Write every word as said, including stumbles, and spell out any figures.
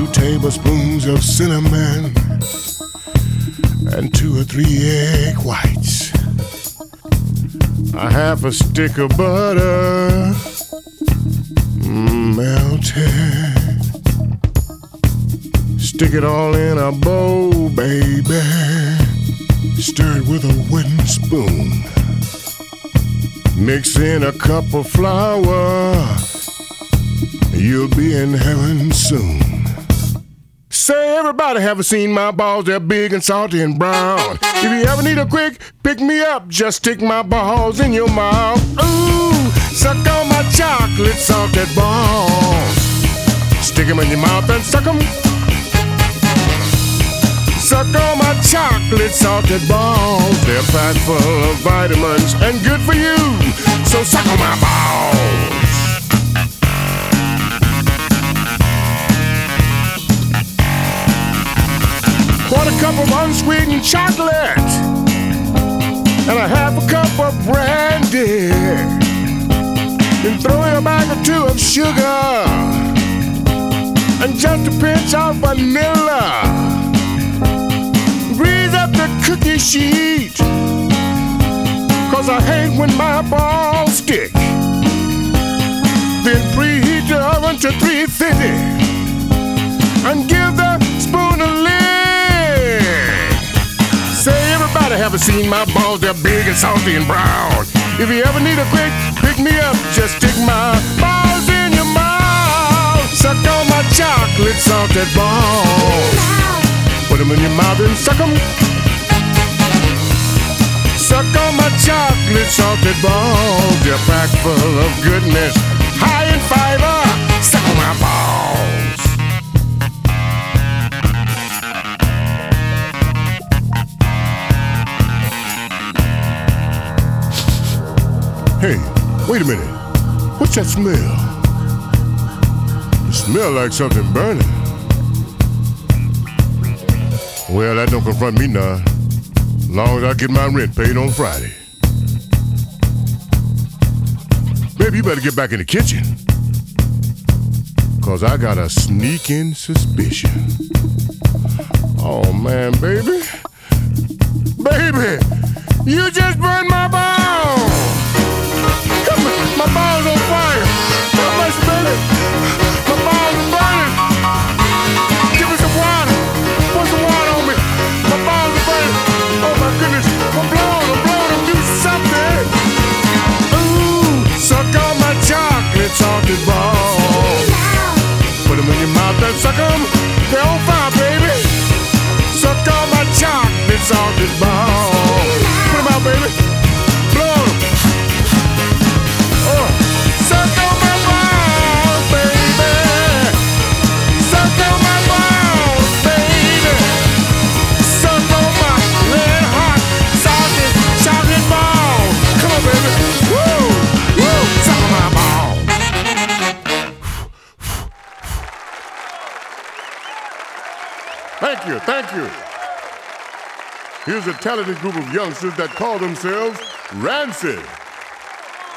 tablespoons of cinnamon, and two or three egg whites, a half a stick of butter melted. Stick it all in a bowl, baby. Stir it with a wooden spoon. Mix in a cup of flour. You'll be in heaven soon. Say, everybody, have seen my balls? They're big and salty and brown. If you ever need a quick pick-me-up, just stick my balls in your mouth. Ooh, suck on my chocolate salted balls. Stick them in your mouth and suck them. Suck on my chocolate salted balls. They're packed full of vitamins and good for you. So suck on my balls. Quarter cup of unsweetened chocolate and a half a cup of brandy. Then throw in a bag or two of sugar and just a pinch of vanilla. Grease up the cookie sheet, cause I hate when my balls stick. Then preheat the oven to three fifty and give the spoon a lick. Say, everybody, have seen my balls? They're big and salty and brown. If you ever need a quick pick-me-up, just stick my balls in your mouth. Suck on my chocolate salted balls. Put them in your mouth and suck them. Suck on my chocolate salted balls. They're packed full of goodness, high in fiber. Suck on my balls. Hey, wait a minute. What's that smell? It smells like something burning. Well, that don't confront me now. As long as I get my rent paid on Friday. Baby, you better get back in the kitchen. Cause I got a sneaking suspicion. Oh man, baby. Baby, you just burned my balls. Come on, my balls on fire. How much, baby? My balls are burning. Give me some water. Pour some water on me. My balls are burning. Oh my goodness. I'm blowing, I'm blowing, I'm doing something. Ooh, suck on my chocolate salted balls. Put them in your mouth and suck them. They're on fire, baby. Suck on my chocolate salted balls. Put them out, baby. Blow them. Oh, suck on my balls, baby. Suck on my balls, baby. Suck on my red hot salted chocolate balls. Come on, baby. Woo, woo. Suck on my balls. Thank you, thank you. Here's a talented group of youngsters that call themselves Rancid.